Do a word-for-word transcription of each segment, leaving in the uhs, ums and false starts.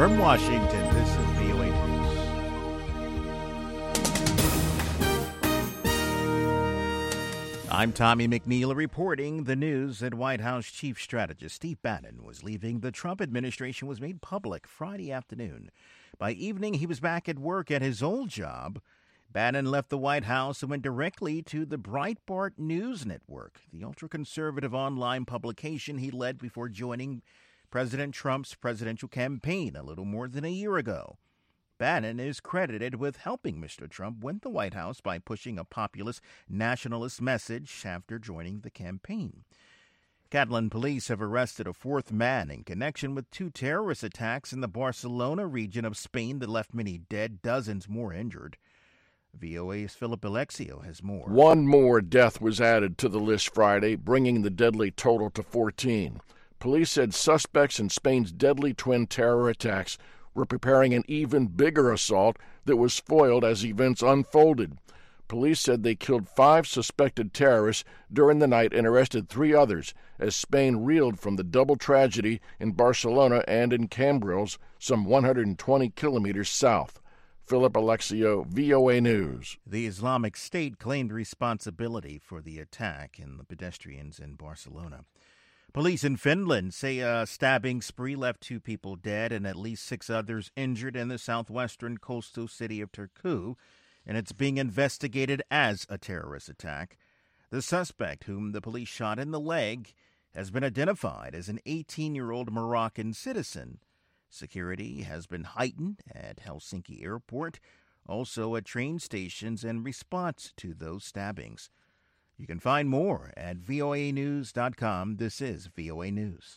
From Washington, this is V O A News. I'm Tommy McNeil reporting the news that White House Chief Strategist Steve Bannon was leaving the Trump administration was made public Friday afternoon. By evening, he was back at work at his old job. Bannon left the White House and went directly to the Breitbart News Network, the ultra-conservative online publication he led before joining President Trump's presidential campaign a little more than a year ago. Bannon is credited with helping Mister Trump win the White House by pushing a populist nationalist message after joining the campaign. Catalan police have arrested a fourth man in connection with two terrorist attacks in the Barcelona region of Spain that left many dead, dozens more injured. V O A's Philip Alexio has more. One more death was added to the list Friday, bringing the deadly total to fourteen. Police said suspects in Spain's deadly twin terror attacks were preparing an even bigger assault that was foiled as events unfolded. Police said they killed five suspected terrorists during the night and arrested three others as Spain reeled from the double tragedy in Barcelona and in Cambrils, some one hundred twenty kilometers south. Philip Alexio, V O A News. The Islamic State claimed responsibility for the attack in the pedestrians in Barcelona. Police in Finland say a stabbing spree left two people dead and at least six others injured in the southwestern coastal city of Turku, and it's being investigated as a terrorist attack. The suspect, whom the police shot in the leg, has been identified as an eighteen-year-old Moroccan citizen. Security has been heightened at Helsinki Airport, also at train stations in response to those stabbings. You can find more at V O A news dot com. This is V O A News.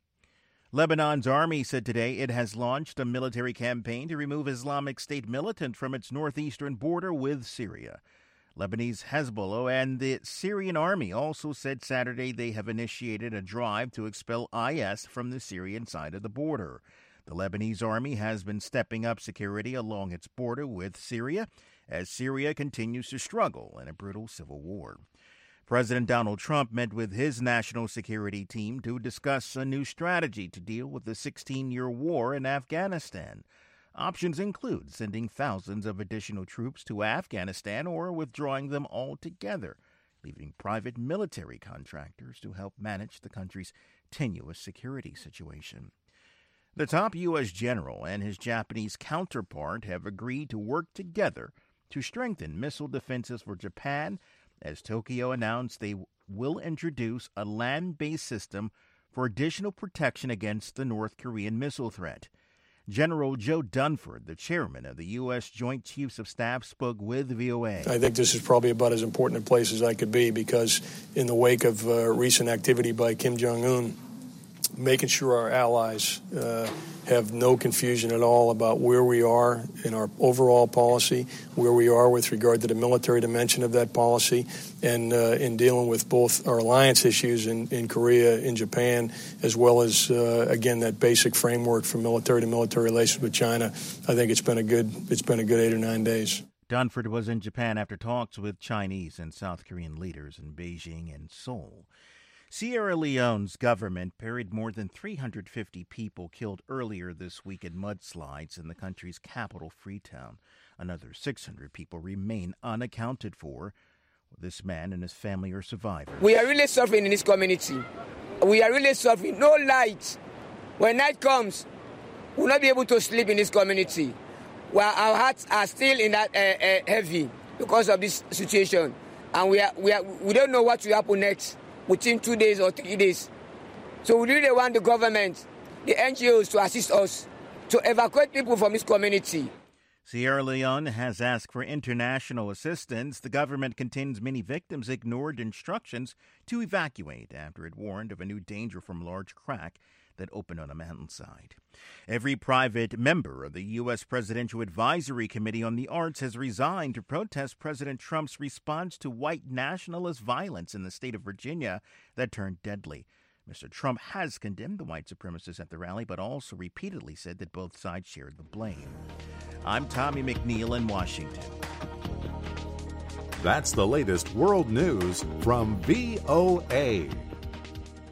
Lebanon's army said today it has launched a military campaign to remove Islamic State militant from its northeastern border with Syria. Lebanese Hezbollah and the Syrian army also said Saturday they have initiated a drive to expel I S from the Syrian side of the border. The Lebanese army has been stepping up security along its border with Syria as Syria continues to struggle in a brutal civil war. President Donald Trump met with his national security team to discuss a new strategy to deal with the sixteen-year war in Afghanistan. Options include sending thousands of additional troops to Afghanistan or withdrawing them altogether, leaving private military contractors to help manage the country's tenuous security situation. The top U S general and his Japanese counterpart have agreed to work together to strengthen missile defenses for Japan, as Tokyo announced they will introduce a land-based system for additional protection against the North Korean missile threat. General Joe Dunford, the chairman of the U S Joint Chiefs of Staff, spoke with V O A. I think this is probably about as important a place as I could be because in the wake of uh, recent activity by Kim Jong-un, making sure our allies uh, have no confusion at all about where we are in our overall policy, where we are with regard to the military dimension of that policy, and uh, in dealing with both our alliance issues in, in Korea, in Japan, as well as, uh, again, that basic framework for military-to-military relations with China. I think it's been a good, it's been a good eight or nine days. Dunford was in Japan after talks with Chinese and South Korean leaders in Beijing and Seoul. Sierra Leone's government buried more than three hundred fifty people killed earlier this week in mudslides in the country's capital, Freetown. Another six hundred people remain unaccounted for. This man and his family are survivors. We are really suffering in this community. We are really suffering. No light. When night comes, we'll not be able to sleep in this community. Well, our hearts are still in that uh, uh, heavy because of this situation. And we, are, we, are, we don't know what will happen next. Within two days or three days. So we really want the government, the N G Os to assist us to evacuate people from this community. Sierra Leone has asked for international assistance. The government contends many victims ignored instructions to evacuate after it warned of a new danger from large crack that opened on a mountainside. Every private member of the U S Presidential Advisory Committee on the Arts has resigned to protest President Trump's response to white nationalist violence in the state of Virginia that turned deadly. Mister Trump has condemned the white supremacists at the rally, but also repeatedly said that both sides shared the blame. I'm Tommy McNeil in Washington. That's the latest world news from V O A.